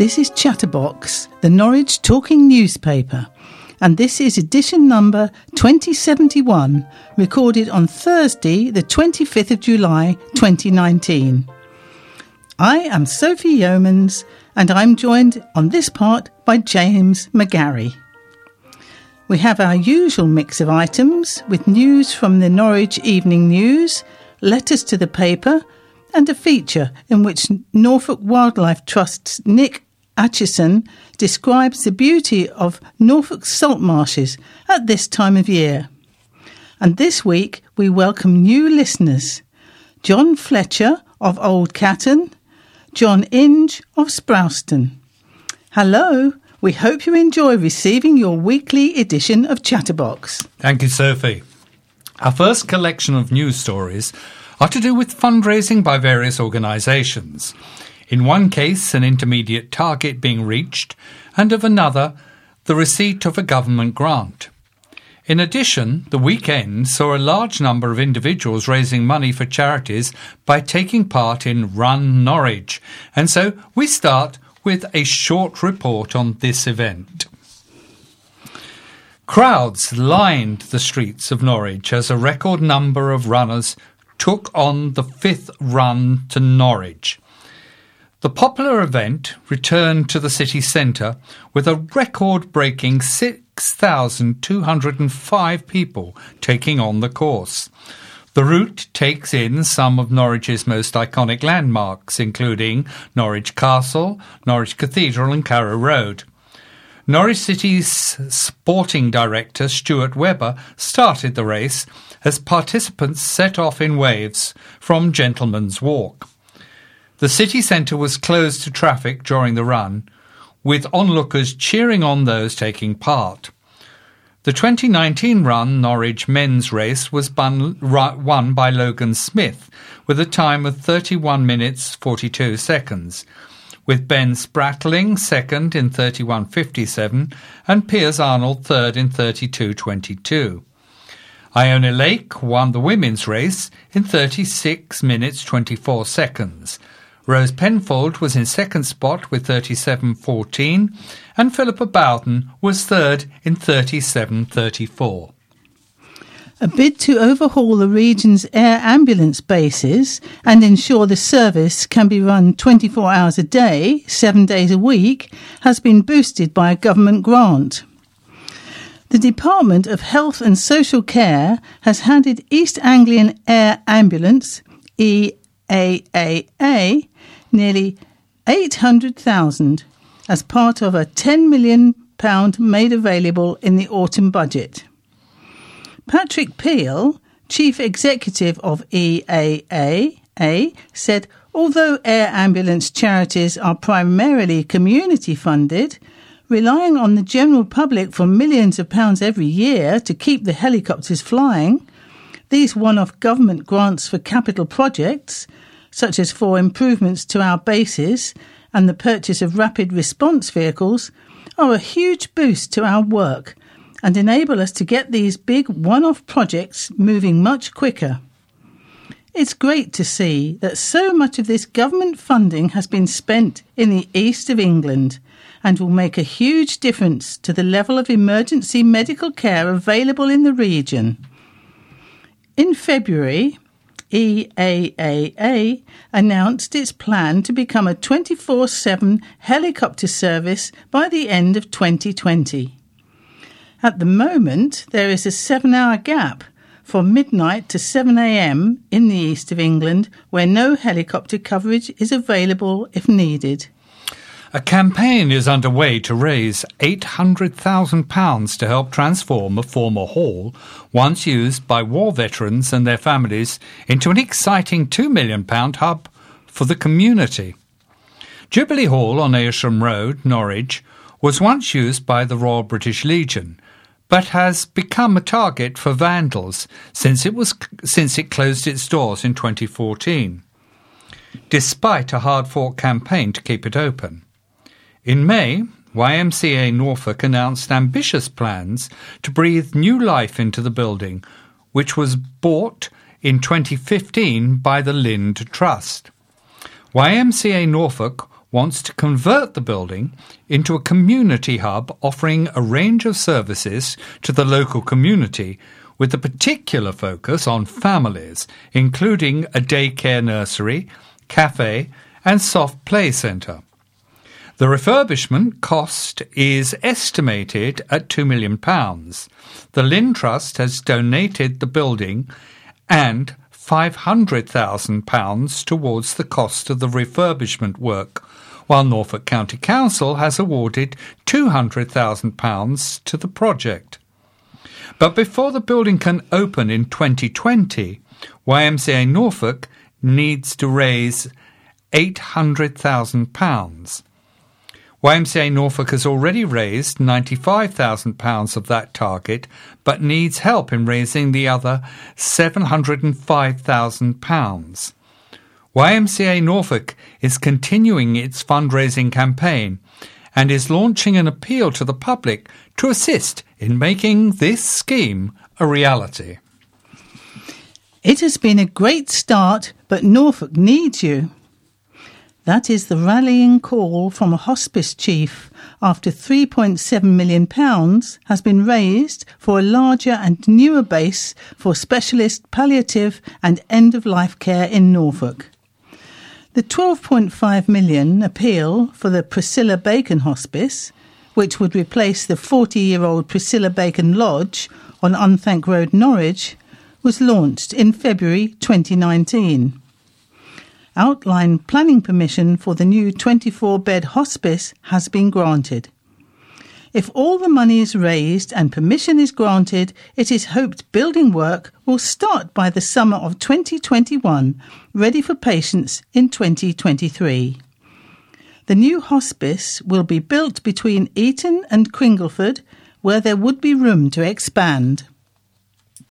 This is Chatterbox, the Norwich Talking Newspaper, and this is edition number 2071, recorded on Thursday, the 25th of July, 2019. I am Sophie Yeomans, and I'm joined on this part by James McGarry. We have our usual mix of items, with news from the Norwich Evening News, letters to the paper, and a feature in which Norfolk Wildlife Trust's Nick Atchison describes the beauty of Norfolk salt marshes at this time of year. And this week we welcome new listeners: John Fletcher of Old Catton, John Inge of Sprowston. Hello, we hope you enjoy receiving your weekly edition of Chatterbox. Thank you, Sophie. Our first collection of news stories are to do with fundraising by various organisations. In one case, an intermediate target being reached, and of another, the receipt of a government grant. In addition, the weekend saw a large number of individuals raising money for charities by taking part in Run Norwich, and so we start with a short report on this event. Crowds lined the streets of Norwich as a record number of runners took on the 5th run to Norwich. The popular event returned to the city centre with a record-breaking 6,205 people taking on the course. The route takes in some of Norwich's most iconic landmarks, including Norwich Castle, Norwich Cathedral and Carrow Road. Norwich City's sporting director, Stuart Webber, started the race as participants set off in waves from Gentleman's Walk. The city centre was closed to traffic during the run, with onlookers cheering on those taking part. The 2019 Run Norwich men's race was won by Logan Smith with a time of 31 minutes 42 seconds, with Ben Spratling second in 31.57 and Piers Arnold third in 32.22. Iona Lake won the women's race in 36 minutes 24 seconds. Rose Penfold was in second spot with 37.14 and Philippa Bowden was third in 37.34. A bid to overhaul the region's air ambulance bases and ensure the service can be run 24 hours a day, 7 days a week, has been boosted by a government grant. The Department of Health and Social Care has handed East Anglian Air Ambulance, EAAA, nearly $800,000 as part of a £10 million made available in the autumn budget. Patrick Peel, Chief Executive of EAAA, said although air ambulance charities are primarily community funded, relying on the general public for millions of pounds every year to keep the helicopters flying, these one-off government grants for capital projects, such as for improvements to our bases and the purchase of rapid response vehicles, are a huge boost to our work and enable us to get these big one-off projects moving much quicker. It's great to see that so much of this government funding has been spent in the east of England and will make a huge difference to the level of emergency medical care available in the region. In February, EAAA announced its plan to become a 24/7 helicopter service by the end of 2020. At the moment, there is a 7-hour gap from midnight to 7 a.m. in the east of England where no helicopter coverage is available if needed. A campaign is underway to raise £800,000 to help transform a former hall, once used by war veterans and their families, into an exciting £2 million hub for the community. Jubilee Hall on Ayrsham Road, Norwich, was once used by the Royal British Legion, but has become a target for vandals since it closed its doors in 2014, despite a hard-fought campaign to keep it open. In May, YMCA Norfolk announced ambitious plans to breathe new life into the building, which was bought in 2015 by the Lind Trust. YMCA Norfolk wants to convert the building into a community hub offering a range of services to the local community with a particular focus on families, including a daycare nursery, cafe and soft play centre. The refurbishment cost is estimated at £2 million. The Lynn Trust has donated the building and £500,000 towards the cost of the refurbishment work, while Norfolk County Council has awarded £200,000 to the project. But before the building can open in 2020, YMCA Norfolk needs to raise £800,000. YMCA Norfolk has already raised £95,000 of that target, but needs help in raising the other £705,000. YMCA Norfolk is continuing its fundraising campaign and is launching an appeal to the public to assist in making this scheme a reality. It has been a great start, but Norfolk needs you. That is the rallying call from a hospice chief after £3.7 million has been raised for a larger and newer base for specialist palliative and end-of-life care in Norfolk. The £12.5 million appeal for the Priscilla Bacon Hospice, which would replace the 40-year-old Priscilla Bacon Lodge on Unthank Road, Norwich, was launched in February 2019. Outline planning permission for the new 24-bed hospice has been granted. If all the money is raised and permission is granted, it is hoped building work will start by the summer of 2021, ready for patients in 2023. The new hospice will be built between Eton and Cringleford, where there would be room to expand.